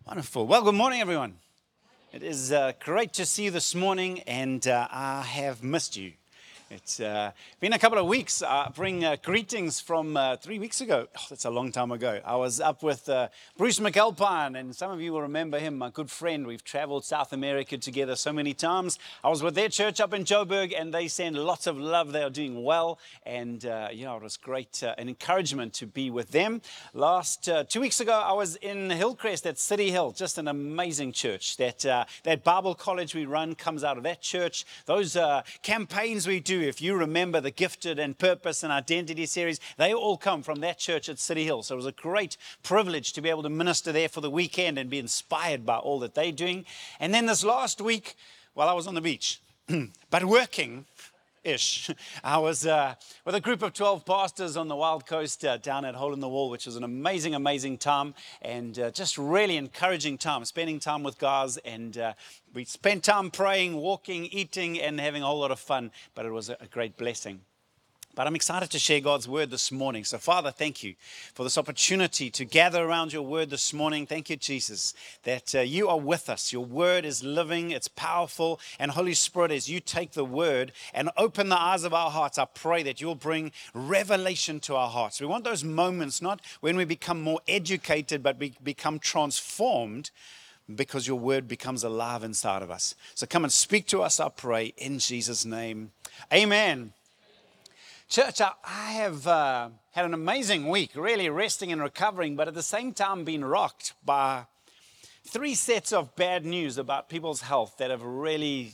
Wonderful. Well, good morning, everyone. It is great to see you this morning, and I have missed you. It's been a couple of weeks. I bring greetings from 3 weeks ago. Oh, that's a long time ago. I was up with Bruce McAlpine, and some of you will remember him, my good friend. We've traveled South America together so many times. I was with their church up in Joburg, and they send lots of love. They are doing well, and it was great, an encouragement to be with them. Last 2 weeks ago, I was in Hillcrest at City Hill, just an amazing church. That Bible college we run comes out of that church. Those campaigns we do, if you remember the Gifted and Purpose and Identity series, they all come from that church at City Hill. So it was a great privilege to be able to minister there for the weekend and be inspired by all that they're doing. And then this last week, while I was on the beach, but working-ish, I was with a group of 12 pastors on the Wild Coast down at Hole in the Wall, which was an amazing, amazing time, and just really encouraging time, spending time with guys, and we spent time praying, walking, eating, and having a whole lot of fun, but it was a great blessing. But I'm excited to share God's word this morning. So, Father, thank you for this opportunity to gather around your word this morning. Thank you, Jesus, that you are with us. Your word is living, it's powerful. And Holy Spirit, as you take the word and open the eyes of our hearts, I pray that you'll bring revelation to our hearts. We want those moments, not when we become more educated, but we become transformed because your word becomes alive inside of us. So come and speak to us, I pray, in Jesus' name. Amen. Church, I have had an amazing week, really resting and recovering, but at the same time been rocked by 3 sets of bad news about people's health that have really,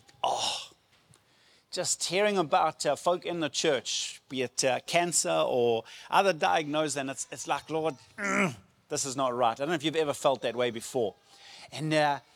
just hearing about folk in the church, be it cancer or other diagnosed, and it's like, Lord, this is not right. I don't know if you've ever felt that way before. And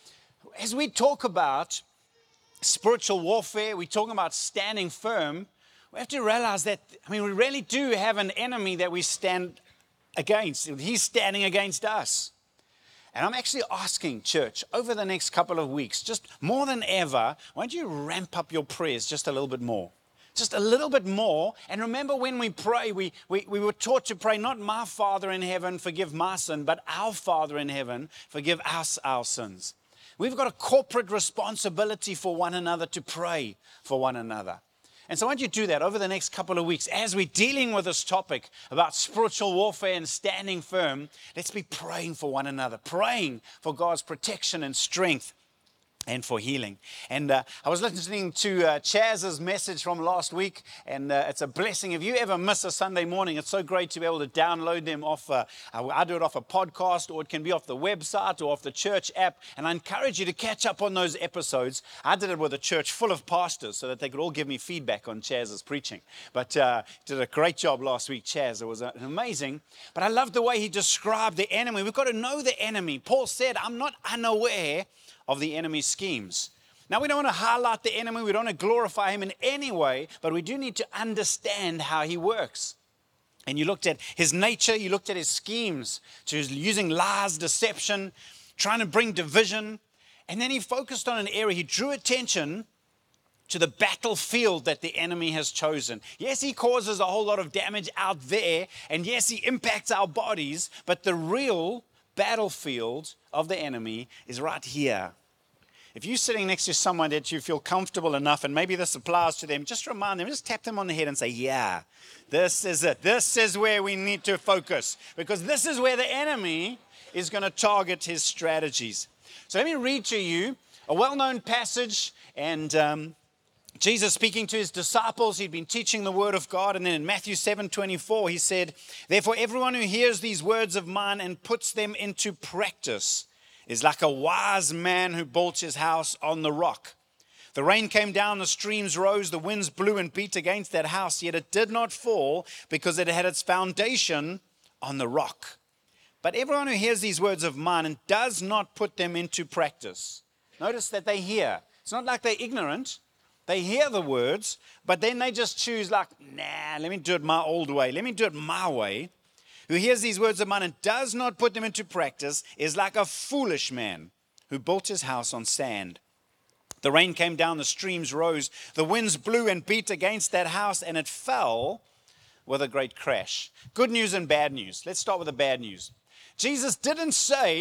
as we talk about spiritual warfare, we're talking about standing firm, we have to realize that, we really do have an enemy that we stand against. He's standing against us. And I'm actually asking, church, over the next couple of weeks, just more than ever, why don't you ramp up your prayers just a little bit more? Just a little bit more. And remember, when we pray, we were taught to pray, not my Father in heaven, forgive my sin, but our Father in heaven, forgive us our sins. We've got a corporate responsibility for one another to pray for one another. And so why don't you do that over the next couple of weeks as we're dealing with this topic about spiritual warfare and standing firm. Let's be praying for one another, praying for God's protection and strength and for healing. And I was listening to Chaz's message from last week, and it's a blessing. If you ever miss a Sunday morning, it's so great to be able to download them off, I do it off a podcast, or it can be off the website or off the church app, and I encourage you to catch up on those episodes. I did it with a church full of pastors so that they could all give me feedback on Chaz's preaching. But did a great job last week, Chaz. It was amazing. But I love the way he described the enemy. We've got to know the enemy. Paul said, I'm not unaware of the enemy's schemes. Now, we don't want to highlight the enemy. We don't want to glorify him in any way, but we do need to understand how he works. And you looked at his nature, you looked at his schemes, so he's using lies, deception, trying to bring division. And then he focused on an area. He drew attention to the battlefield that the enemy has chosen. Yes, he causes a whole lot of damage out there, and yes, he impacts our bodies, but the real battlefield of the enemy is right here. If you're sitting next to someone that you feel comfortable enough, and maybe this applies to them, just remind them, just tap them on the head and say, yeah, this is it. This is where we need to focus, because this is where the enemy is going to target his strategies. So let me read to you a well-known passage, and Jesus speaking to his disciples, he'd been teaching the word of God, and then in Matthew 7:24, he said, therefore everyone who hears these words of mine and puts them into practice is like a wise man who built his house on the rock. The rain came down, the streams rose, the winds blew and beat against that house, yet it did not fall because it had its foundation on the rock. But everyone who hears these words of mine and does not put them into practice, notice that they hear. It's not like they're ignorant. They hear the words, but then they just choose like, nah, let me do it my old way. Let me do it my way. Who hears these words of mine and does not put them into practice is like a foolish man who built his house on sand. The rain came down, the streams rose, the winds blew and beat against that house, and it fell with a great crash. Good news and bad news. Let's start with the bad news. Jesus didn't say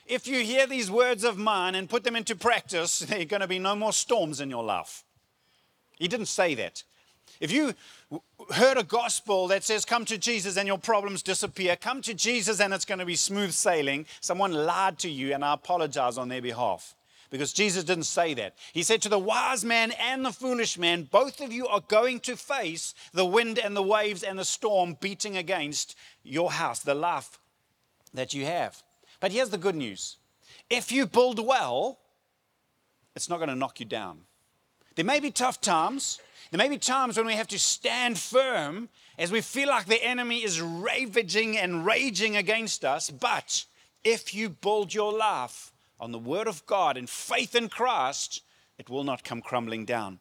if you hear these words of mine and put them into practice, there are going to be no more storms in your life. He didn't say that. If you heard a gospel that says, come to Jesus and your problems disappear, come to Jesus and it's going to be smooth sailing, someone lied to you, and I apologize on their behalf. Because Jesus didn't say that. He said to the wise man and the foolish man, both of you are going to face the wind and the waves and the storm beating against your house, the life that you have. But here's the good news. If you build well, it's not going to knock you down. There may be tough times. There may be times when we have to stand firm as we feel like the enemy is ravaging and raging against us. But if you build your life on the Word of God and faith in Christ, it will not come crumbling down.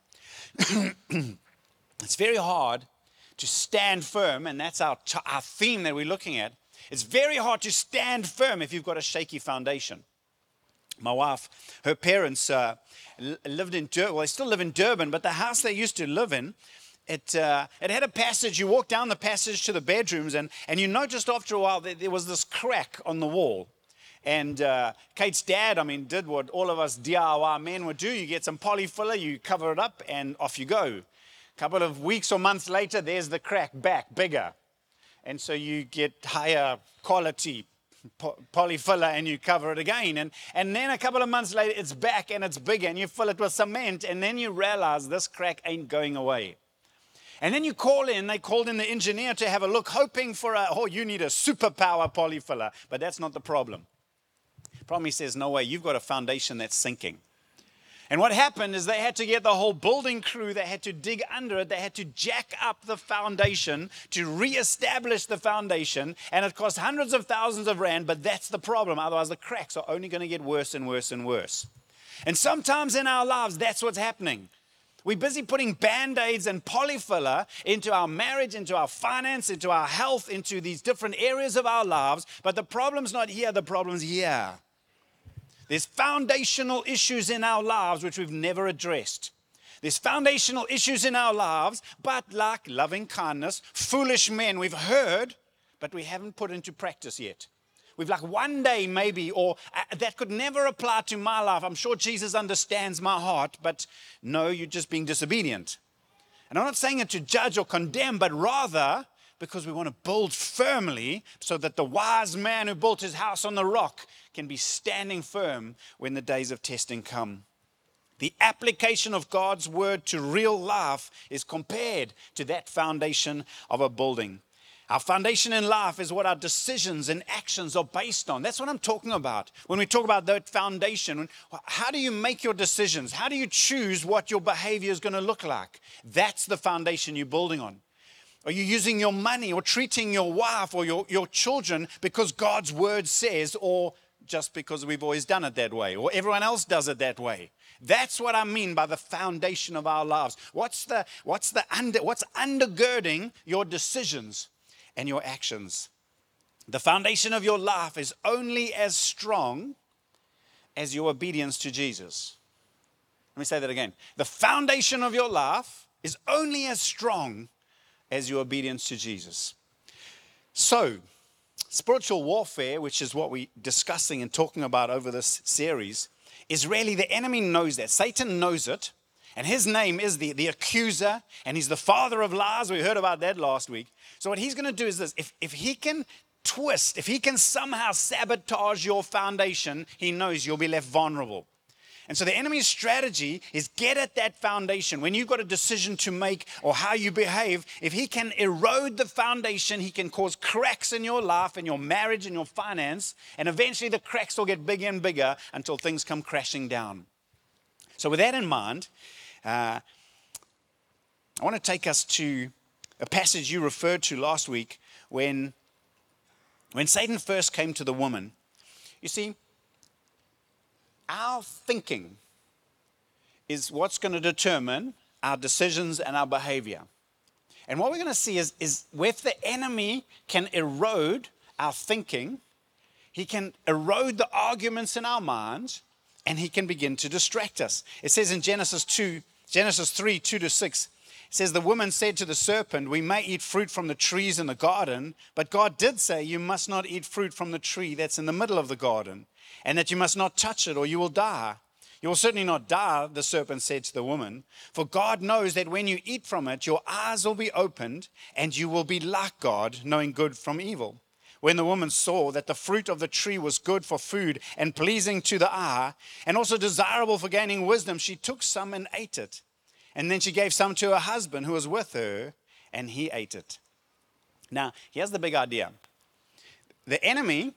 It's very hard to stand firm, and that's our theme that we're looking at. It's very hard to stand firm if you've got a shaky foundation. My wife, her parents lived in Durban. Well, they still live in Durban, but the house they used to live in, it had a passage. You walk down the passage to the bedrooms, and you noticed after a while that there was this crack on the wall. And Kate's dad, did what all of us DIY men would do. You get some polyfiller, you cover it up, and off you go. A couple of weeks or months later, there's the crack back, bigger. And so you get higher quality polyfiller and you cover it again. And then a couple of months later, it's back and it's bigger, and you fill it with cement, and then you realize this crack ain't going away. And then you they called in the engineer to have a look, hoping for you need a superpower polyfiller. But that's not the problem. The problem, he says, no way, you've got a foundation that's sinking. And what happened is they had to get the whole building crew, they had to dig under it, they had to jack up the foundation to reestablish the foundation, and it cost hundreds of thousands of rand, but that's the problem. Otherwise, the cracks are only going to get worse and worse and worse. And sometimes in our lives, that's what's happening. We're busy putting Band-Aids and polyfiller into our marriage, into our finance, into our health, into these different areas of our lives, but the problem's not here, the problem's here. There's foundational issues in our lives which we've never addressed. There's foundational issues in our lives, but like loving kindness, foolish men we've heard, but we haven't put into practice yet. We've like one day maybe, or that could never apply to my life. I'm sure Jesus understands my heart, but no, you're just being disobedient. And I'm not saying it to judge or condemn, but rather because we want to build firmly so that the wise man who built his house on the rock can be standing firm when the days of testing come. The application of God's word to real life is compared to that foundation of a building. Our foundation in life is what our decisions and actions are based on. That's what I'm talking about. When we talk about that foundation, how do you make your decisions? How do you choose what your behavior is going to look like? That's the foundation you're building on. Are you using your money or treating your wife or your children because God's word says, or just because we've always done it that way, or everyone else does it that way? That's what I mean by the foundation of our lives. What's undergirding your decisions and your actions? The foundation of your life is only as strong as your obedience to Jesus. Let me say that again. The foundation of your life is only as strong as your obedience to Jesus. So, spiritual warfare, which is what we're discussing and talking about over this series, is really the enemy knows that. Satan knows it, and his name is the accuser, and he's the father of lies. We heard about that last week. So what he's going to do is this. If he can twist, if he can somehow sabotage your foundation, he knows you'll be left vulnerable. And so the enemy's strategy is get at that foundation. When you've got a decision to make or how you behave, if he can erode the foundation, he can cause cracks in your life, in your marriage, in your finance, and eventually the cracks will get bigger and bigger until things come crashing down. So with that in mind, I want to take us to a passage you referred to last week when Satan first came to the woman. You see, our thinking is what's going to determine our decisions and our behavior. And what we're going to see is if the enemy can erode our thinking, he can erode the arguments in our minds, and he can begin to distract us. It says in Genesis 3, 2-6, it says, the woman said to the serpent, we may eat fruit from the trees in the garden, but God did say you must not eat fruit from the tree that's in the middle of the garden, and that you must not touch it or you will die. You will certainly not die, the serpent said to the woman, for God knows that when you eat from it, your eyes will be opened, and you will be like God, knowing good from evil. When the woman saw that the fruit of the tree was good for food and pleasing to the eye, and also desirable for gaining wisdom, she took some and ate it. And then she gave some to her husband who was with her, and he ate it. Now, here's the big idea. The enemy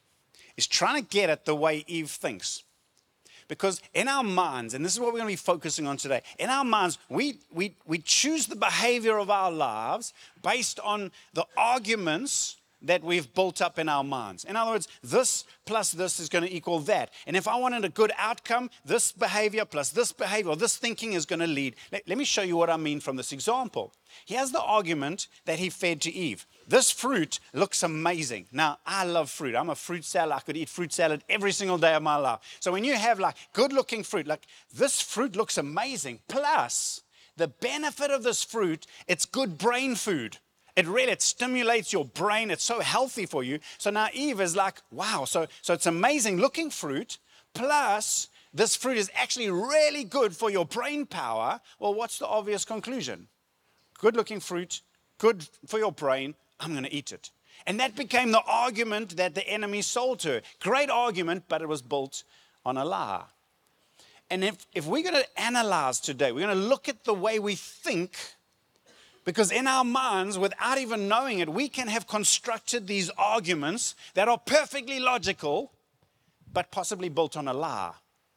is trying to get at the way Eve thinks. Because in our minds, and this is what we're going to be focusing on today, in our minds, we choose the behavior of our lives based on the arguments that we've built up in our minds. In other words, this plus this is going to equal that. And if I wanted a good outcome, this behavior plus this behavior, or this thinking is going to lead. Let me show you what I mean from this example. Here's the argument that he fed to Eve. This fruit looks amazing. Now, I love fruit. I'm a fruit salad. I could eat fruit salad every single day of my life. So when you have like good looking fruit, like this fruit looks amazing. Plus, the benefit of this fruit, it's good brain food. It stimulates your brain. It's so healthy for you. So now Eve is like, wow, so it's amazing looking fruit, plus this fruit is actually really good for your brain power. Well, what's the obvious conclusion? Good looking fruit, good for your brain, I'm going to eat it. And that became the argument that the enemy sold to her. Great argument, but it was built on a lie. And if we're going to analyze today, we're going to look at the way we think. Because in our minds, without even knowing it, we can have constructed these arguments that are perfectly logical, but possibly built on a lie.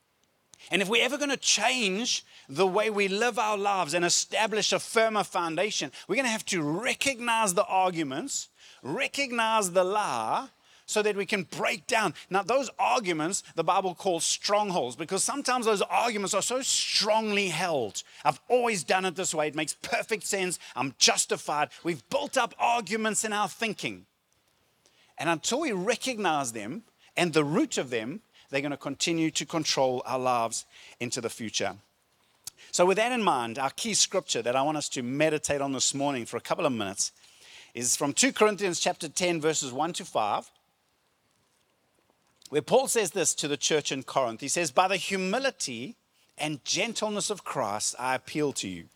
And if we're ever going to change the way we live our lives and establish a firmer foundation, we're going to have to recognize the arguments, recognize the lie, so that we can break down. Now, those arguments, the Bible calls strongholds, because sometimes those arguments are so strongly held. I've always done it this way. It makes perfect sense. I'm justified. We've built up arguments in our thinking. And until we recognize them and the root of them, they're going to continue to control our lives into the future. So with that in mind, our key scripture that I want us to meditate on this morning for a couple of minutes is from 2 Corinthians chapter 10, verses 1 to 5. Where Paul says this to the church in Corinth. He says, by the humility and gentleness of Christ, I appeal to you.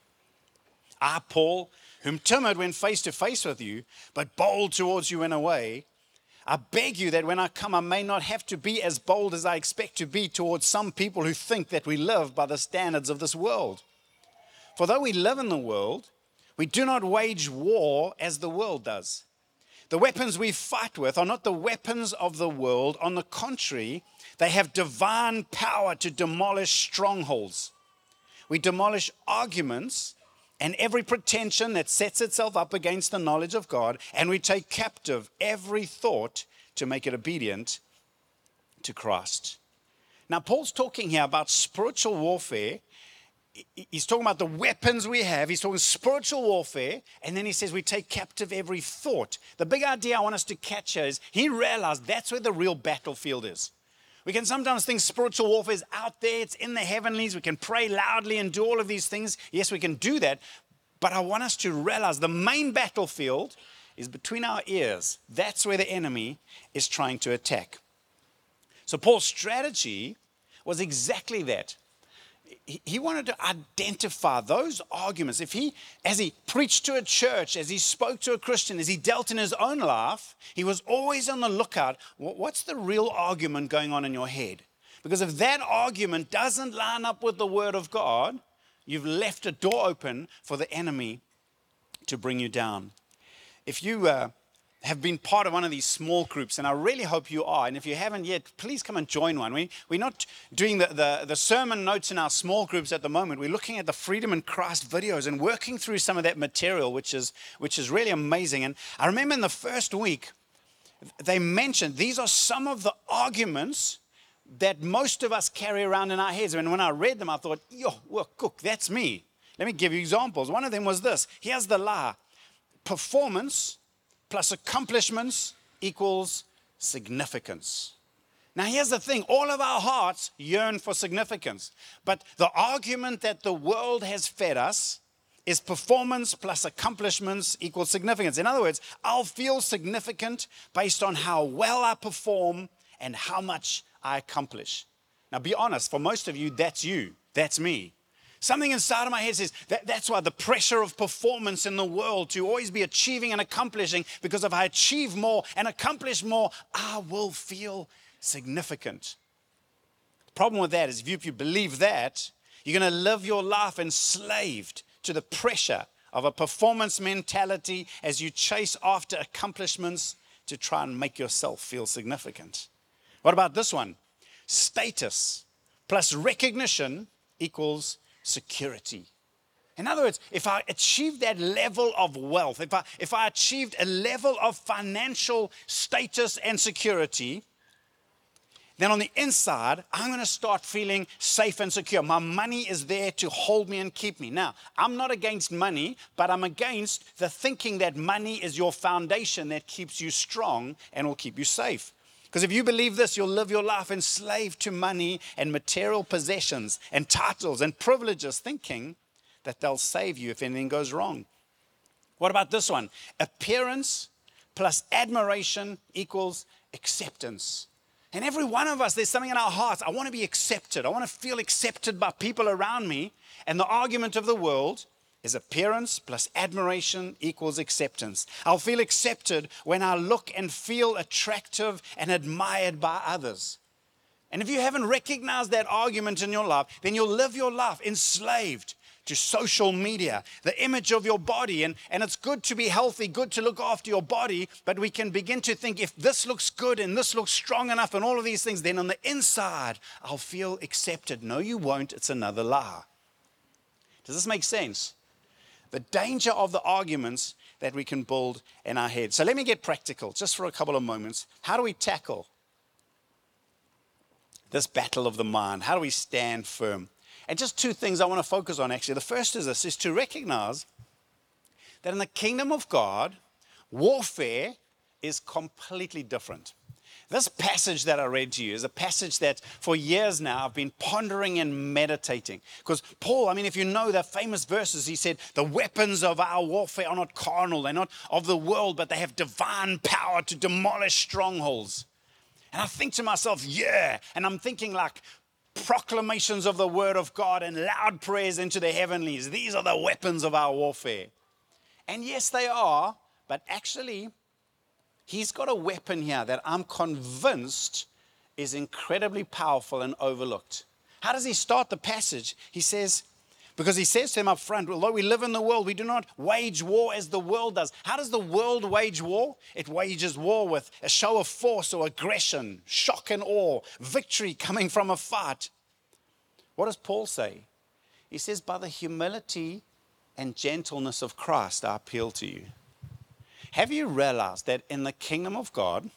I, Paul, whom timid when face to face with you, but bold towards you in a way, I beg you that when I come, I may not have to be as bold as I expect to be towards some people who think that we live by the standards of this world. For though we live in the world, we do not wage war as the world does. The weapons we fight with are not the weapons of the world. On the contrary, they have divine power to demolish strongholds. We demolish arguments and every pretension that sets itself up against the knowledge of God, and we take captive every thought to make it obedient to Christ. Now, Paul's talking here about spiritual warfare. He's talking about the weapons we have. He's talking spiritual warfare. And then he says we take captive every thought. The big idea I want us to catch here is he realized that's where the real battlefield is. We can sometimes think spiritual warfare is out there. It's in the heavenlies. We can pray loudly and do all of these things. Yes, we can do that. But I want us to realize the main battlefield is between our ears. That's where the enemy is trying to attack. So Paul's strategy was exactly that. He wanted to identify those arguments. As he preached to a church, as he spoke to a Christian, as he dealt in his own life, he was always on the lookout. What's the real argument going on in your head? Because if that argument doesn't line up with the word of God, you've left a door open for the enemy to bring you down. If you have been part of one of these small groups, and I really hope you are, and if you haven't yet, please come and join one. We're not doing the sermon notes in our small groups at the moment. We're looking at the Freedom in Christ videos and working through some of that material, which is really amazing. And I remember in the first week, they mentioned these are some of the arguments that most of us carry around in our heads. And when I read them, I thought, Cook, that's me. Let me give you examples. One of them was this. Here's the lie. Performance plus accomplishments equals significance. Now, here's the thing. All of our hearts yearn for significance. But the argument that the world has fed us is performance plus accomplishments equals significance. In other words, I'll feel significant based on how well I perform and how much I accomplish. Now, be honest, for most of you, that's me. Something inside of my head says that's why the pressure of performance in the world to always be achieving and accomplishing, because if I achieve more and accomplish more, I will feel significant. The problem with that is if you believe that, you're going to live your life enslaved to the pressure of a performance mentality as you chase after accomplishments to try and make yourself feel significant. What about this one? Status plus recognition equals security. In other words, if I achieve that level of wealth, if I achieved a level of financial status and security, then on the inside, I'm going to start feeling safe and secure. My money is there to hold me and keep me. Now, I'm not against money, but I'm against the thinking that money is your foundation that keeps you strong and will keep you safe. Because if you believe this, you'll live your life enslaved to money and material possessions and titles and privileges, thinking that they'll save you if anything goes wrong. What about this one? Appearance plus admiration equals acceptance. And every one of us, there's something in our hearts. I want to be accepted. I want to feel accepted by people around me. And the argument of the world is appearance plus admiration equals acceptance. I'll feel accepted when I look and feel attractive and admired by others. And if you haven't recognized that argument in your life, then you'll live your life enslaved to social media, the image of your body. And it's good to be healthy, good to look after your body, but we can begin to think if this looks good and this looks strong enough and all of these things, then on the inside, I'll feel accepted. No, you won't. It's another lie. Does this make sense? The danger of the arguments that we can build in our head. So let me get practical just for a couple of moments. How do we tackle this battle of the mind? How do we stand firm? And just two things I want to focus on actually. The first is this, is to recognize that in the kingdom of God, warfare is completely different. This passage that I read to you is a passage that for years now I've been pondering and meditating. Because Paul, if you know the famous verses, he said, the weapons of our warfare are not carnal, they're not of the world, but they have divine power to demolish strongholds. And I think to myself, yeah, and I'm thinking like proclamations of the word of God and loud prayers into the heavenlies. These are the weapons of our warfare. And yes, they are, but actually, he's got a weapon here that I'm convinced is incredibly powerful and overlooked. How does he start the passage? He says, because he says to them up front, although we live in the world, we do not wage war as the world does. How does the world wage war? It wages war with a show of force or aggression, shock and awe, victory coming from a fight. What does Paul say? He says, by the humility and gentleness of Christ, I appeal to you. Have you realized that in the kingdom of God,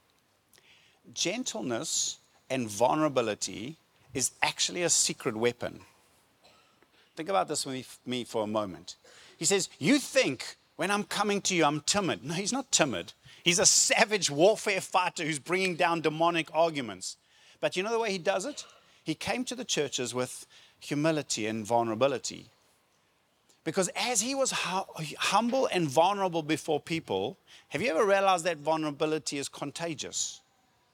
gentleness and vulnerability is actually a secret weapon? Think about this with me for a moment. He says, you think when I'm coming to you, I'm timid. No, he's not timid. He's a savage warfare fighter who's bringing down demonic arguments. But you know the way he does it? He came to the churches with humility and vulnerability. Because as he was humble and vulnerable before people, have you ever realized that vulnerability is contagious?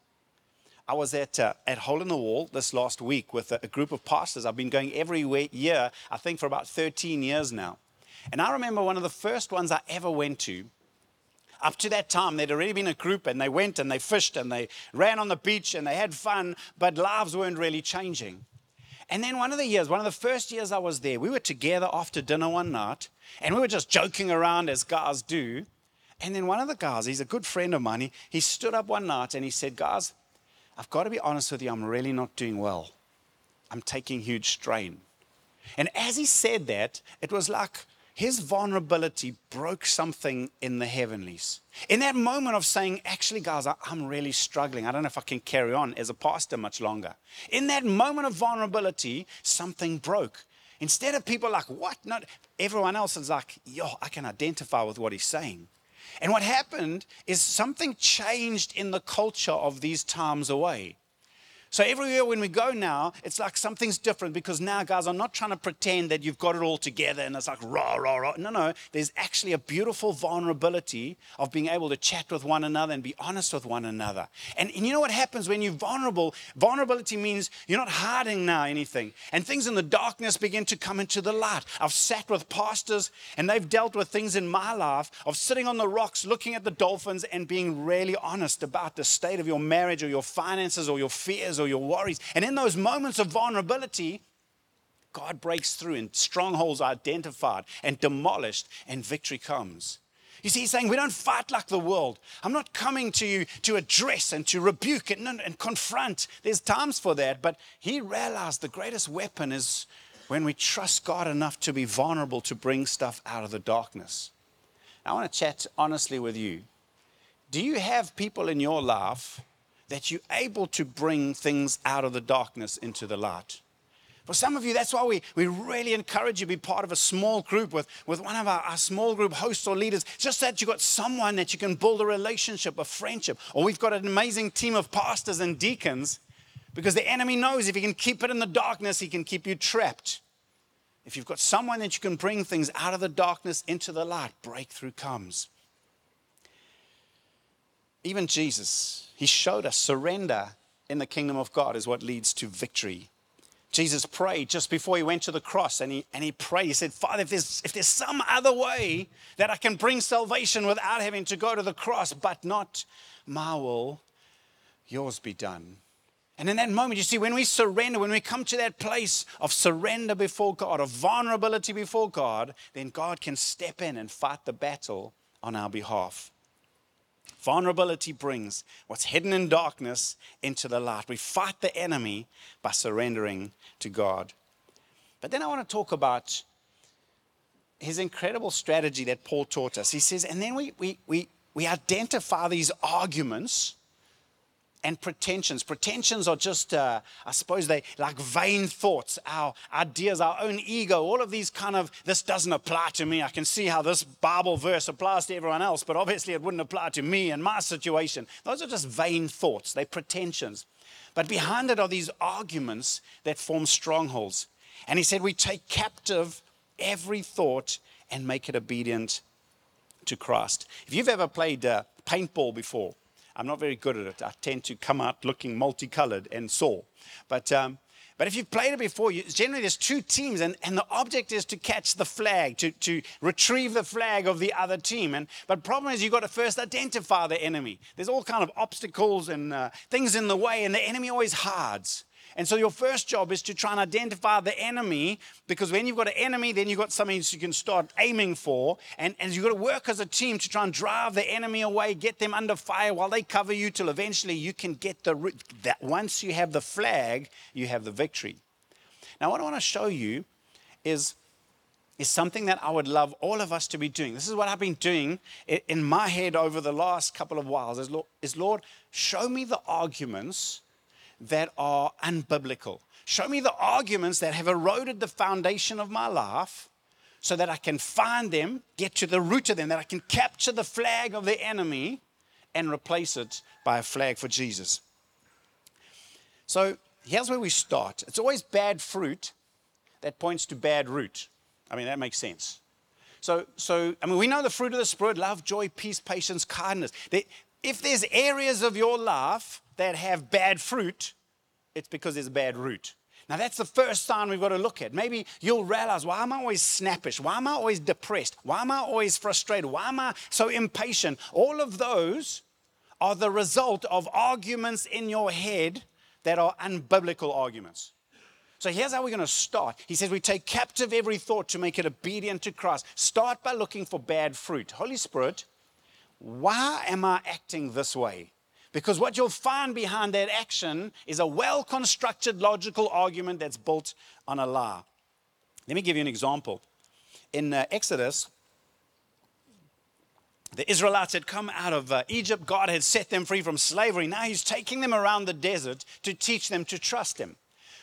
I was at Hole in the Wall this last week with a group of pastors. I've been going every year, I think for about 13 years now. And I remember one of the first ones I ever went to. Up to that time, there'd already been a group and they went and they fished and they ran on the beach and they had fun, but lives weren't really changing. And then one of the first years I was there, we were together after dinner one night and we were just joking around as guys do. And then one of the guys, he's a good friend of mine, he stood up one night and he said, guys, I've got to be honest with you, I'm really not doing well. I'm taking huge strain. And as he said that, it was like his vulnerability broke something in the heavenlies. In that moment of saying, actually, guys, I'm really struggling. I don't know if I can carry on as a pastor much longer. In that moment of vulnerability, something broke. Instead of people like, what? Not everyone else is like, yo, I can identify with what he's saying. And what happened is something changed in the culture of these times away. So everywhere when we go now, it's like something's different because now, guys, I'm not trying to pretend that you've got it all together and it's like rah, rah, rah. No. There's actually a beautiful vulnerability of being able to chat with one another and be honest with one another. And you know what happens when you're vulnerable? Vulnerability means you're not hiding now anything. And things in the darkness begin to come into the light. I've sat with pastors and they've dealt with things in my life of sitting on the rocks, looking at the dolphins and being really honest about the state of your marriage or your finances or your fears or your worries. And in those moments of vulnerability, God breaks through and strongholds are identified and demolished and victory comes. You see, he's saying we don't fight like the world. I'm not coming to you to address and to rebuke and confront. There's times for that, but he realized the greatest weapon is when we trust God enough to be vulnerable to bring stuff out of the darkness. I want to chat honestly with you. Do you have people in your life that you're able to bring things out of the darkness into the light? For some of you, that's why we really encourage you to be part of a small group with one of our small group hosts or leaders, just that you've got someone that you can build a relationship, a friendship. Or we've got an amazing team of pastors and deacons, because the enemy knows if he can keep it in the darkness, he can keep you trapped. If you've got someone that you can bring things out of the darkness into the light, breakthrough comes. Even Jesus, he showed us surrender in the kingdom of God is what leads to victory. Jesus prayed just before he went to the cross, and he prayed. He said, Father, if there's some other way that I can bring salvation without having to go to the cross, but not my will, yours be done. And in that moment, you see, when we surrender, when we come to that place of surrender before God, of vulnerability before God, then God can step in and fight the battle on our behalf. Vulnerability brings what's hidden in darkness into the light. We fight the enemy by surrendering to God. But then I want to talk about his incredible strategy that Paul taught us. He says, and then we identify these arguments and pretensions. Pretensions are just, I suppose they like vain thoughts, our ideas, our own ego, all of these kind of, this doesn't apply to me. I can see how this Bible verse applies to everyone else, but obviously it wouldn't apply to me and my situation. Those are just vain thoughts. They're pretensions. But behind it are these arguments that form strongholds. And he said, we take captive every thought and make it obedient to Christ. If you've ever played paintball before, I'm not very good at it. I tend to come out looking multicolored and sore. But if you've played it before, generally there's two teams, and the object is to catch the flag, to retrieve the flag of the other team. But the problem is you've got to first identify the enemy. There's all kind of obstacles and things in the way, and the enemy always hides. And so your first job is to try and identify the enemy, because when you've got an enemy, then you've got something you can start aiming for. And you've got to work as a team to try and drive the enemy away, get them under fire while they cover you, till eventually you can get that. Once you have the flag, you have the victory. Now, what I want to show you is something that I would love all of us to be doing. This is what I've been doing in my head over the last couple of whiles. Lord, show me the arguments that are unbiblical. Show me the arguments that have eroded the foundation of my life so that I can find them, get to the root of them, that I can capture the flag of the enemy and replace it by a flag for Jesus. So here's where we start. It's always bad fruit that points to bad root. I mean, that makes sense. So we know the fruit of the Spirit: love, joy, peace, patience, kindness. If there's areas of your life that have bad fruit, it's because there's a bad root. Now, that's the first sign we've got to look at. Maybe you'll realize, why am I always snappish? Why am I always depressed? Why am I always frustrated? Why am I so impatient? All of those are the result of arguments in your head that are unbiblical arguments. So here's how we're going to start. He says we take captive every thought to make it obedient to Christ. Start by looking for bad fruit. Holy Spirit, why am I acting this way? Because what you'll find behind that action is a well-constructed logical argument that's built on a lie. Let me give you an example. In Exodus, the Israelites had come out of Egypt. God had set them free from slavery. Now he's taking them around the desert to teach them to trust him.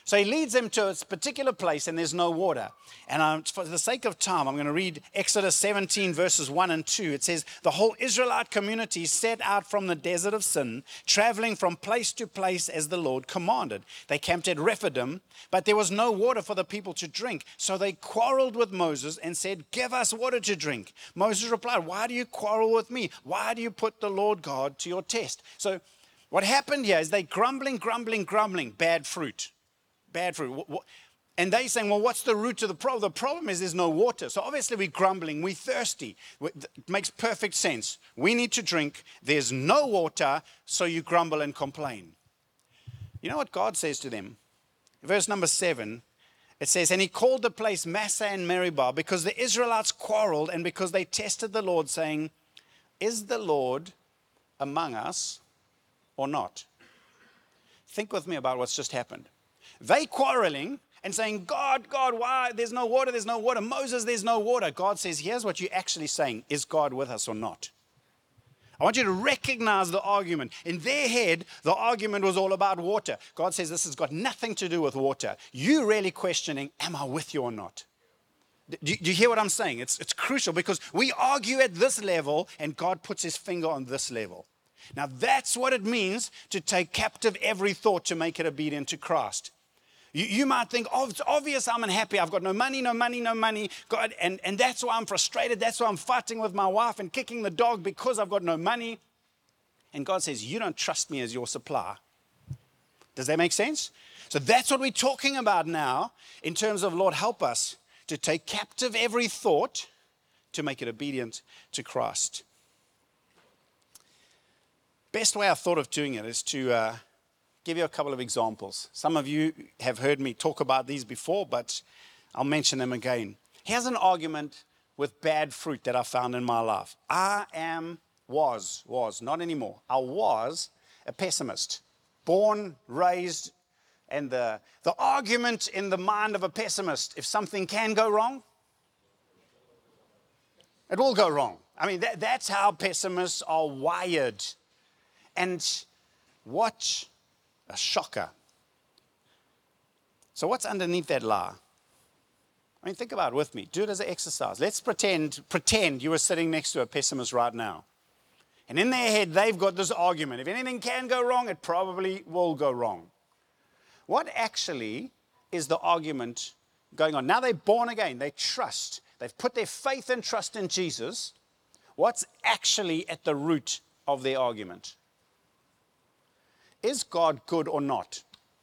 So he leads them to a particular place and there's no water. And for the sake of time, I'm going to read Exodus 17 verses 1 and 2. It says, the whole Israelite community set out from the desert of Sin, traveling from place to place as the Lord commanded. They camped at Rephidim, but there was no water for the people to drink. So they quarreled with Moses and said, give us water to drink. Moses replied, why do you quarrel with me? Why do you put the Lord God to your test? So what happened here is they grumbling, bad fruit. Bad fruit. And they saying, well, what's the root of the problem? The problem is there's no water. So obviously we're grumbling, we're thirsty. It makes perfect sense. We need to drink. There's no water, so you grumble and complain. You know what God says to them? Verse number 7, it says, and he called the place Massah and Meribah because the Israelites quarreled and because they tested the Lord, saying, is the Lord among us or not? Think with me about what's just happened. They quarreling and saying, God, why? There's no water. Moses, there's no water. God says, here's what you're actually saying. Is God with us or not? I want you to recognize the argument. In their head, the argument was all about water. God says, this has got nothing to do with water. You really questioning, am I with you or not? Do you hear what I'm saying? It's crucial because we argue at this level and God puts his finger on this level. Now that's what it means to take captive every thought to make it obedient to Christ. You might think, oh, it's obvious I'm unhappy. I've got no money. God, and that's why I'm frustrated. That's why I'm fighting with my wife and kicking the dog because I've got no money. And God says, you don't trust me as your supplier. Does that make sense? So that's what we're talking about now in terms of, Lord, help us to take captive every thought to make it obedient to Christ. Best way I thought of doing it is to give you a couple of examples. Some of you have heard me talk about these before, but I'll mention them again. Here's an argument with bad fruit that I found in my life. I was, not anymore. I was a pessimist. Born, raised, and the argument in the mind of a pessimist, if something can go wrong, it will go wrong. I mean, that's how pessimists are wired. And what a shocker. So what's underneath that lie? I mean, think about it with me. Do it as an exercise. Let's pretend you were sitting next to a pessimist right now. And in their head, they've got this argument. If anything can go wrong, it probably will go wrong. What actually is the argument going on? Now they're born again. They trust. They've put their faith and trust in Jesus. What's actually at the root of their argument? Is God good or not?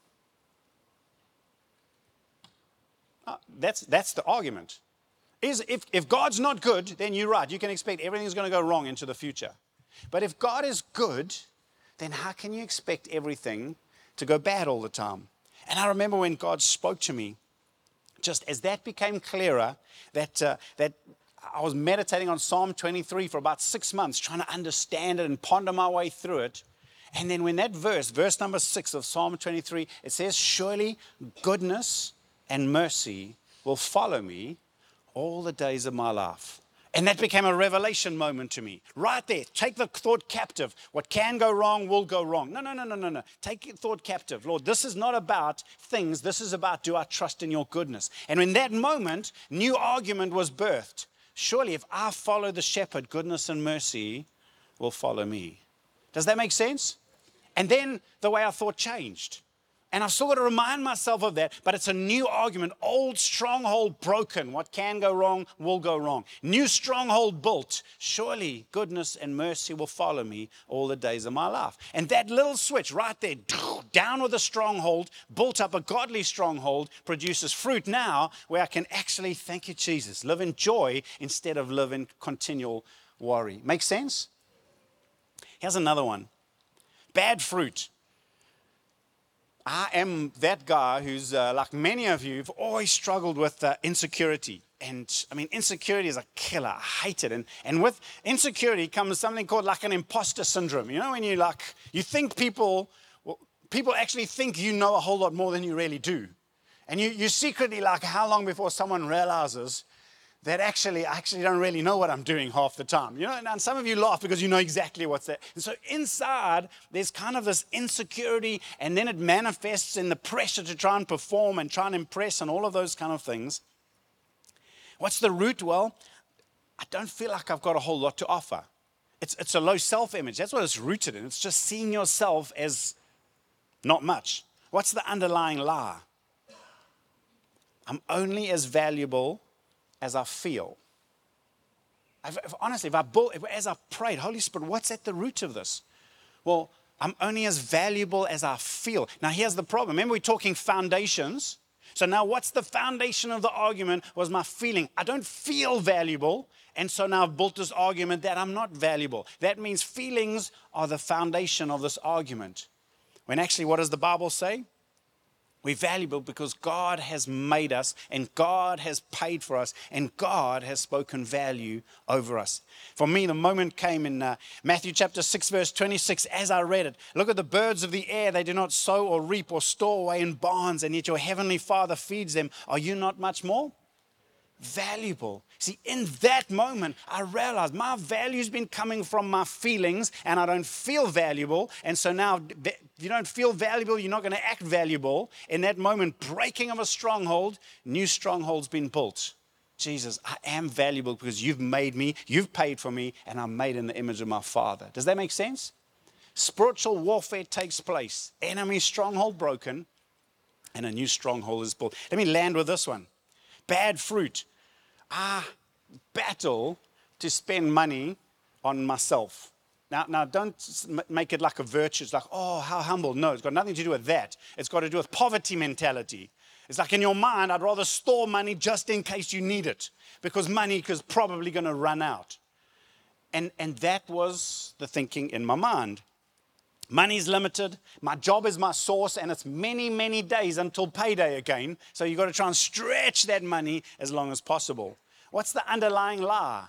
That's the argument. If God's not good, then you're right. You can expect everything's going to go wrong into the future. But if God is good, then how can you expect everything to go bad all the time? And I remember when God spoke to me, just as that became clearer, that I was meditating on Psalm 23 for about 6 months, trying to understand it and ponder my way through it. And then when that verse number 6 of Psalm 23, it says, surely goodness and mercy will follow me all the days of my life. And that became a revelation moment to me. Right there, take the thought captive. What can go wrong will go wrong. No. Take your thought captive. Lord, this is not about things. This is about, do I trust in your goodness? And in that moment, new argument was birthed. Surely if I follow the shepherd, goodness and mercy will follow me. Does that make sense? And then the way I thought changed. And I've still got to remind myself of that, but it's a new argument. Old stronghold broken. What can go wrong will go wrong. New stronghold built. Surely goodness and mercy will follow me all the days of my life. And that little switch right there, down with a stronghold, built up a godly stronghold, produces fruit now where I can actually, thank you, Jesus, live in joy instead of live in continual worry. Make sense? Here's another one. Bad fruit. I am that guy who's, like many of you, have always struggled with insecurity. And I mean, insecurity is a killer. I hate it. And with insecurity comes something called like an imposter syndrome. You know, when you think people actually think you know a whole lot more than you really do. And you secretly, like, how long before someone realizes that I actually don't really know what I'm doing half the time. You know, and some of you laugh because you know exactly what's there. And so inside, there's kind of this insecurity, and then it manifests in the pressure to try and perform and try and impress and all of those kind of things. What's the root? Well, I don't feel like I've got a whole lot to offer. It's a low self-image. That's what it's rooted in. It's just seeing yourself as not much. What's the underlying lie? I'm only as valuable as I feel. Honestly, as I prayed, Holy Spirit, what's at the root of this? Well, I'm only as valuable as I feel. Now, here's the problem. Remember, we're talking foundations. So now what's the foundation of the argument was my feeling. I don't feel valuable. And so now I've built this argument that I'm not valuable. That means feelings are the foundation of this argument. When actually, what does the Bible say? We're valuable because God has made us and God has paid for us and God has spoken value over us. For me, the moment came in Matthew chapter 6, verse 26, as I read it. Look at the birds of the air. They do not sow or reap or store away in barns, and yet your heavenly Father feeds them. Are you not much more valuable? See, in that moment, I realized my value's been coming from my feelings and I don't feel valuable. And so now, if you don't feel valuable, you're not going to act valuable. In that moment, breaking of a stronghold, new strongholds been built. Jesus, I am valuable because you've made me, you've paid for me, and I'm made in the image of my Father. Does that make sense? Spiritual warfare takes place. Enemy stronghold broken, and a new stronghold is built. Let me land with this one. Bad fruit. I battle to spend money on myself. Now, don't make it like a virtue. It's like, oh, how humble. No, it's got nothing to do with that. It's got to do with poverty mentality. It's like in your mind, I'd rather store money just in case you need it, because money is probably going to run out. And that was the thinking in my mind. Money's limited. My job is my source, and it's many, many days until payday again. So you've got to try and stretch that money as long as possible. What's the underlying lie?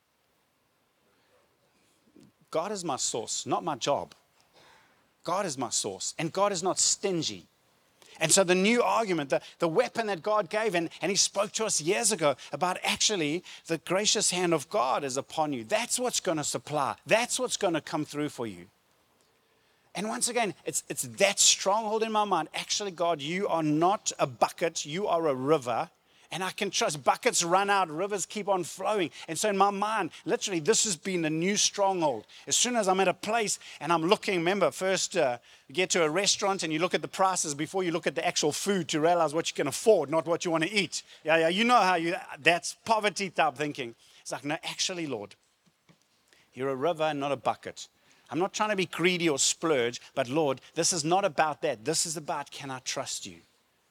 God is my source, not my job. God is my source, and God is not stingy. And so the new argument, the weapon that God gave, and he spoke to us years ago about actually the gracious hand of God is upon you. That's what's going to supply. That's what's going to come through for you. And once again, it's that stronghold in my mind. Actually, God, you are not a bucket. You are a river. And I can trust. Buckets run out. Rivers keep on flowing. And so in my mind, literally, this has been the new stronghold. As soon as I'm at a place and I'm looking, remember, first you get to a restaurant and you look at the prices before you look at the actual food to realize what you can afford, not what you want to eat. Yeah, you know how that's poverty type thinking. It's like, no, actually, Lord, you're a river and not a bucket. I'm not trying to be greedy or splurge, but Lord, this is not about that. This is about, can I trust you?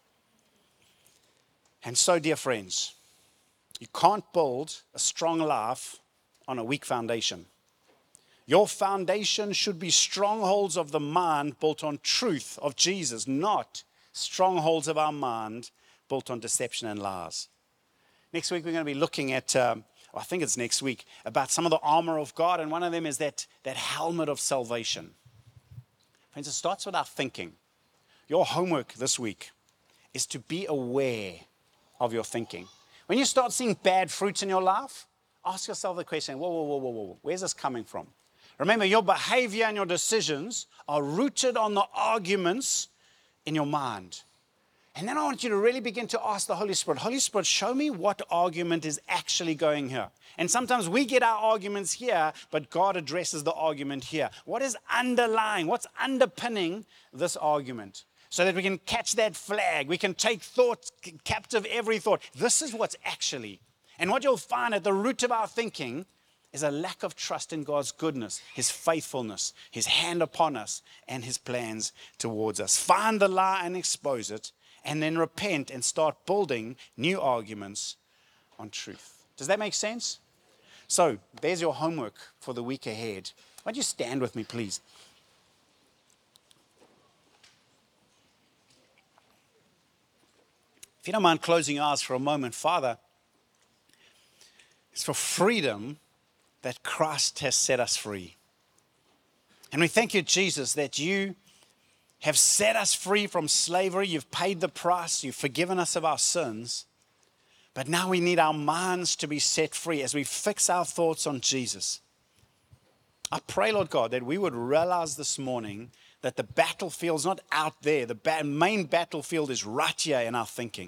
And so, dear friends, you can't build a strong life on a weak foundation. Your foundation should be strongholds of the mind built on truth of Jesus, not strongholds of our mind built on deception and lies. Next week, we're going to be looking at, I think it's next week, about some of the armor of God, and one of them is that helmet of salvation. Friends, it starts with our thinking. Your homework this week is to be aware of your thinking. When you start seeing bad fruits in your life, ask yourself the question, whoa, where's this coming from? Remember, your behavior and your decisions are rooted on the arguments in your mind. And then I want you to really begin to ask the Holy Spirit, show me what argument is actually going here. And sometimes we get our arguments here, but God addresses the argument here. What is underlying? What's underpinning this argument? So that we can catch that flag. We can take thought captive, every thought. This is what's actually. And what you'll find at the root of our thinking is a lack of trust in God's goodness, His faithfulness, His hand upon us, and His plans towards us. Find the lie and expose it, and then repent and start building new arguments on truth. Does that make sense? So there's your homework for the week ahead. Why don't you stand with me, please? If you don't mind closing your eyes for a moment, Father, it's for freedom that Christ has set us free. And we thank you, Jesus, that you have set us free from slavery. You've paid the price. You've forgiven us of our sins. But now we need our minds to be set free as we fix our thoughts on Jesus. I pray, Lord God, that we would realize this morning that the battlefield's not out there. The main battlefield is right here in our thinking.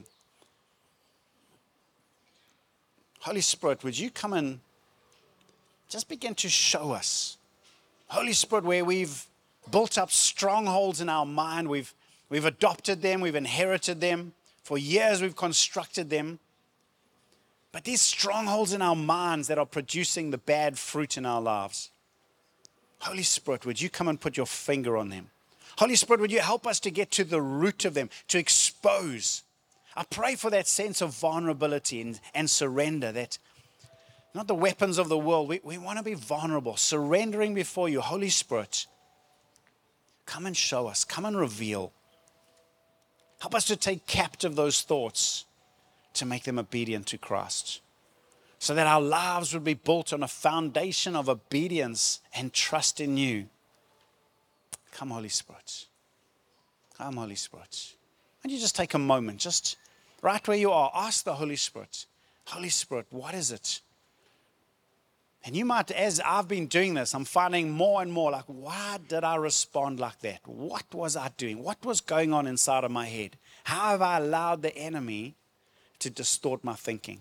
Holy Spirit, would you come and just begin to show us? Holy Spirit, where we've built up strongholds in our mind, we've adopted them, we've inherited them. For years we've constructed them. But these strongholds in our minds that are producing the bad fruit in our lives. Holy Spirit, would you come and put your finger on them? Holy Spirit, would you help us to get to the root of them, to expose? I pray for that sense of vulnerability and surrender, that not the weapons of the world. We want to be vulnerable, surrendering before you. Holy Spirit, come and show us, come and reveal. Help us to take captive those thoughts to make them obedient to Christ, so that our lives would be built on a foundation of obedience and trust in you. Come, Holy Spirit. Come, Holy Spirit. And you just take a moment, just right where you are, ask the Holy Spirit, Holy Spirit, what is it? And you might, as I've been doing this, I'm finding more and more like, why did I respond like that? What was I doing? What was going on inside of my head? How have I allowed the enemy to distort my thinking?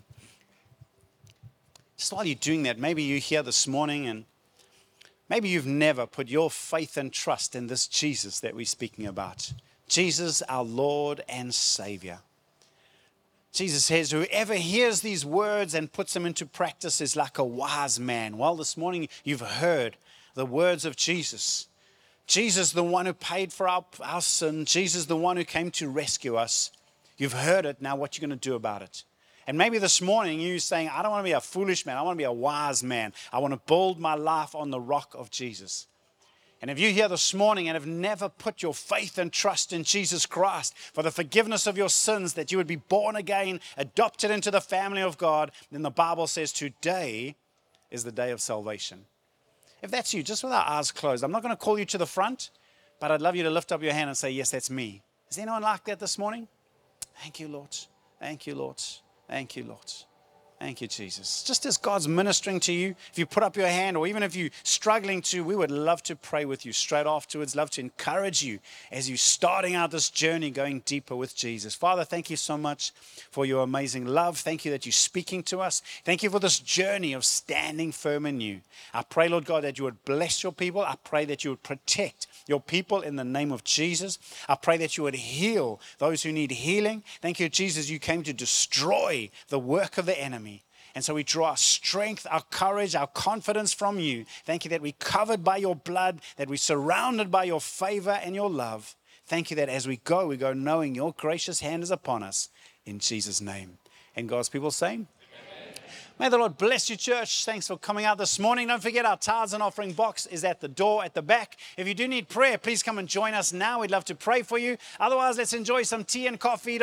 Just while you're doing that, maybe you're here this morning and maybe you've never put your faith and trust in this Jesus that we're speaking about. Jesus, our Lord and Savior. Jesus says, whoever hears these words and puts them into practice is like a wise man. Well, this morning you've heard the words of Jesus. Jesus, the one who paid for our sin. Jesus, the one who came to rescue us. You've heard it. Now what you're going to do about it? And maybe this morning you're saying, I don't want to be a foolish man. I want to be a wise man. I want to build my life on the rock of Jesus. And if you're here this morning and have never put your faith and trust in Jesus Christ for the forgiveness of your sins, that you would be born again, adopted into the family of God, then the Bible says today is the day of salvation. If that's you, just with our eyes closed, I'm not going to call you to the front, but I'd love you to lift up your hand and say, yes, that's me. Is anyone like that this morning? Thank you, Lord. Thank you, Lord. Thank you, Lord. Thank you, Jesus. Just as God's ministering to you, if you put up your hand, or even if you're struggling to, we would love to pray with you straight afterwards, love to encourage you as you're starting out this journey, going deeper with Jesus. Father, thank you so much for your amazing love. Thank you that you're speaking to us. Thank you for this journey of standing firm in you. I pray, Lord God, that you would bless your people. I pray that you would protect your people in the name of Jesus. I pray that you would heal those who need healing. Thank you, Jesus, you came to destroy the work of the enemy. And so we draw our strength, our courage, our confidence from you. Thank you that we're covered by your blood, that we're surrounded by your favor and your love. Thank you that as we go knowing your gracious hand is upon us. In Jesus' name. And God's people saying, may the Lord bless you, church. Thanks for coming out this morning. Don't forget our tithes and offering box is at the door at the back. If you do need prayer, please come and join us now. We'd love to pray for you. Otherwise, let's enjoy some tea and coffee.